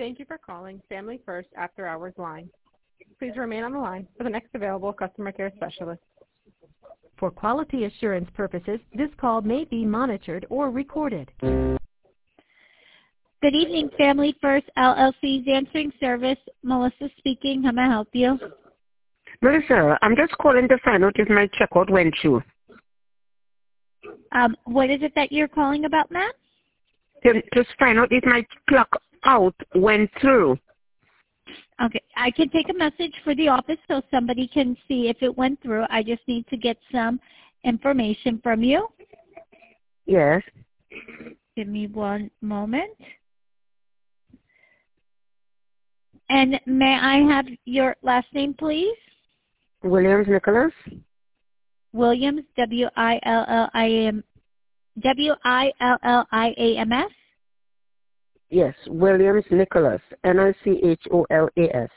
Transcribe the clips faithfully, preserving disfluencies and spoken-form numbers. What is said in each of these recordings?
Thank you for calling Family First After Hours line. Please remain on the line for the next available customer care specialist. For quality assurance purposes, this call may be monitored or recorded. Good evening, Family First L L C's answering service. Melissa speaking. How may I help you? Melissa, I'm just calling to find out if my checkout went through. Um, what is it that you're calling about, ma'am? To just find out if my clock out went through. Okay, I can take a message for the office so somebody can see if it went through. I just need to get some information from you. Yes. Give me one moment. And may I have your last name, please? Williams Nicholas. Williams, W I L L I A M, W I L L I A M S? Yes, Williams Nicholas, N I C H O L A S.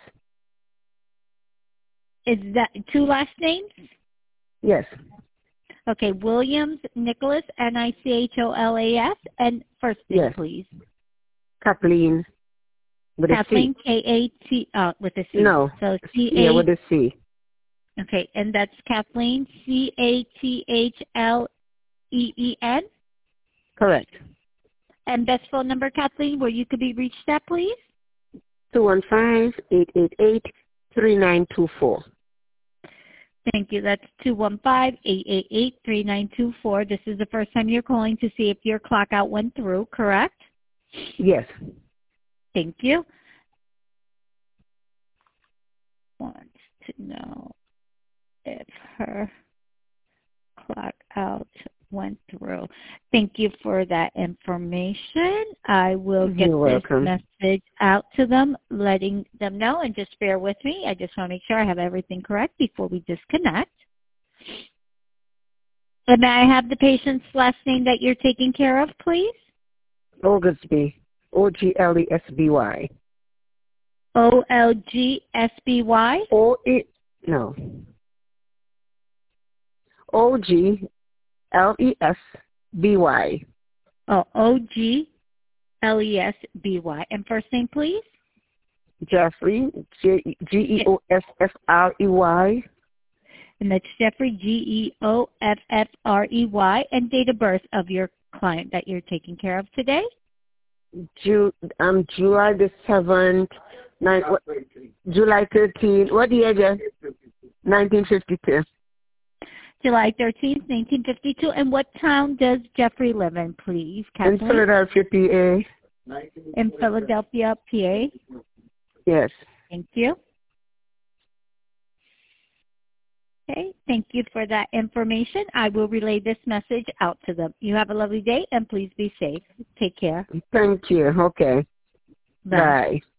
Is that two last names? Yes. Okay, Williams Nicholas, N I C H O L A S, and first name, yes. please. Kathleen. With Kathleen, a C. K A T, uh, with a C. No. So C A. Yeah, with a C. Okay, and that's Kathleen, C A T H L E E N? Correct. And best phone number, Kathleen, where you could be reached at, please? two one five, eight eight eight, three nine two four. Thank you. That's two one five, eight eight eight, three nine two four. This is the first time you're calling to see if your clock out went through, correct? Yes. Thank you. Wants to know if her clock out went through. Thank you for that information. I will get You're this welcome. message out to them, letting them know, and just bear with me. I just want to make sure I have everything correct before we disconnect. And may I have the patient's last name that you're taking care of, please? Oglesby. O G L E S B Y. O L G S B Y? O E no. O G L E S B Y. Oh, O G L E S B Y. And first name, please? Jeffrey, G E O S F R E Y. And that's Jeffrey, G E O F F R E Y. And date of birth of your client that you're taking care of today? Ju- um, July the seventh, nine, what, July thirteenth. What year, Jeff? nineteen fifty-two. July thirteenth, nineteen fifty-two. And what town does Jeffrey live in, please, Kathleen? In Philadelphia, P A. In Philadelphia, P A? Yes. Thank you. Okay, thank you for that information. I will relay this message out to them. You have a lovely day, and please be safe. Take care. Thank you. Okay. Bye. Bye.